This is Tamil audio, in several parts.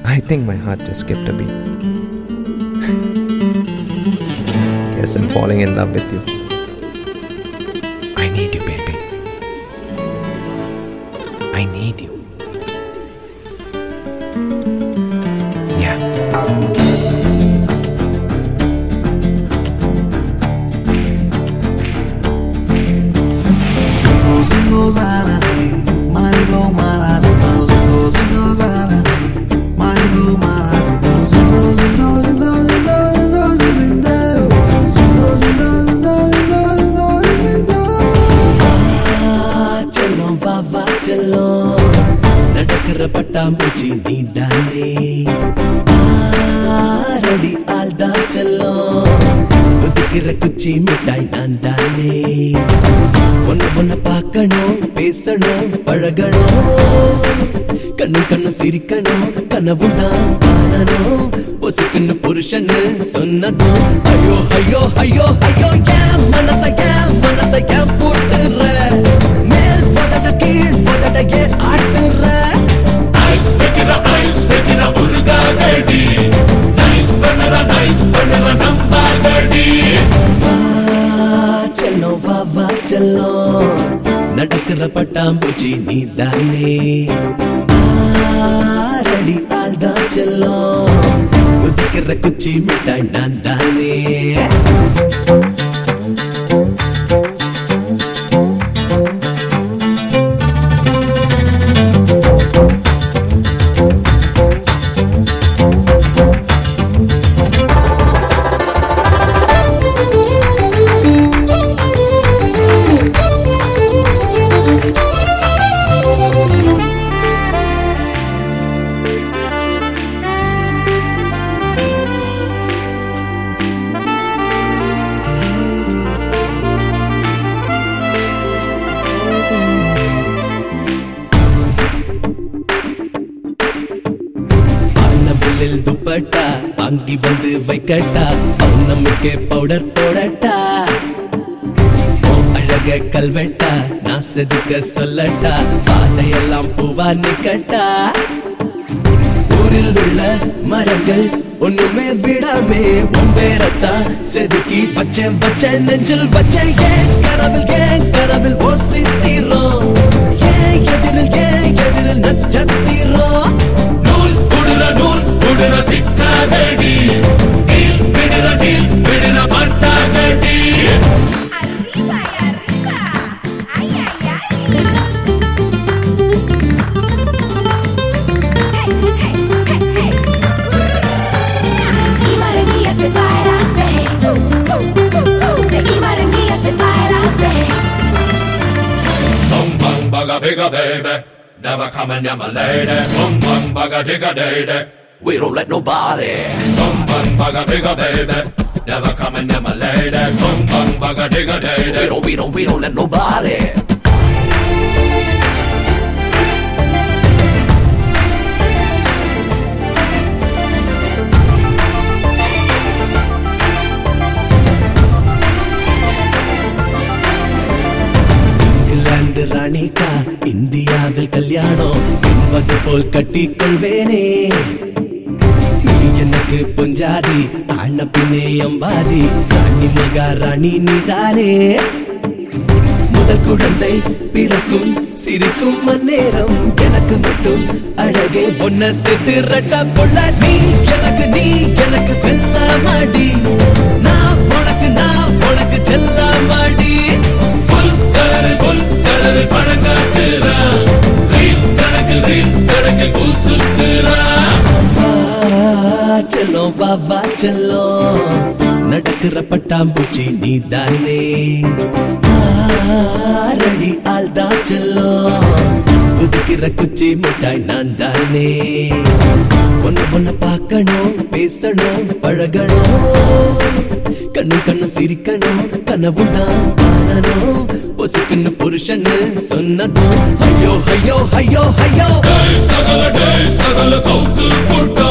I think my heart just skipped a beat. Guess I'm falling in love with you. I need you, baby. I need you. Yeah. Zingo zara marigo mara zingo zara marigo mara zingo चलो बाबा चलो नटकर पट्टामुची नीदाने रेडी आल्दा चलो उदिकिற குச்சி மிட்டாய் நான் தானே ஒன்ன பார்க்கணும் பேசணும் பழகணும் கண்ணு கண்ணு சிரிக்கணும் கனவும் தான் காணணும் பொசுக்குன்னு புருஷன்னு சொன்னதும் ஐயோ ஐயோ ஐயோ ஐயோ ஏன் மனசை ஏன் போட்டுற மேல் போதட கீழ் போதட ஏன் ஆட்டுற ஐஸ் வைக்கிற உருகாதடி நைஸ் பண்ணுற நம்பாதடி चलो बाबा चलो नटकर पट्टामुची नीदाने रेडी आल्दा चलो उदिकिற குச்சி மிட்டாய் நான் தானே दुपट्टा வாங்கி வந்து வைக்கட்டா பௌர்ணமிக்கு பவுடர் போடட்டா அழக கல்வெட்டா நான் செதுக்க சொல்லட்டா பாதையெல்லாம் பூவா நிக்கட்டா ஊரில் உள்ள மரங்கள் ஒண்ணுமே விடாமே உன்பேரத்தான் செதுக்கி வச்சேன் நெஞ்சில் வச்சேன் ஏன் கனவில் ஓசித்தீரோம் ஏன் எதிரில் நட்சத்திரம் நூல் சிக்காதடி விடுற மாட்டாதடி Bigger baby, never coming near my lady. Bum bum bugger digger day. We don't let nobody. Bum bum bugger bigger baby, never coming near my lady. Bum bum bugger digger day. We don't let nobody. ராணிகா இந்தியாவில் கல்யாணம் என்பது போல் கட்டிக்கொள்வேனே நீ எனக்கு பொஞ்சாதி ஆன பின்னே அம்பாதி ராணி மகாராணி நீதானே முதல் குழந்தை பிறக்கும் சிரிக்கும் அந்நேரம் எனக்கு மட்டும் அழகே ஒன்ன சேர்த்து ரட்ட பொள்ள நீ எனக்கு வெல்லாமாடி நான் உனக்கு செல்லாமாடி full படங்காட்டுறா ரீல் கணக்கில் பூசுத்துறா चलो बाबा चलो नटकर पट्टामुची नीदाने रेडी आल्दा चलो उदिकिற குச்சி மிட்டாய் நான் தானே ஒன்ன பார்க்கணும் பேசணும் பழகணும் கண்ணு சிரிக்கணும் கனவும் தான் காணணும் பொசுக்குன்னு புருஷன்னு சொன்னதும் ஐயோ ஐயோ ஐயோ ஐயோ சகல கவுத்து போட்டா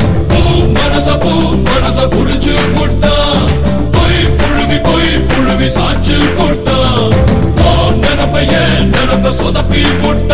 மனச புடிச்சு போட்டா போய் புழுவி சாச்சு போட்டா நினப்ப சொதப்பி போட்டா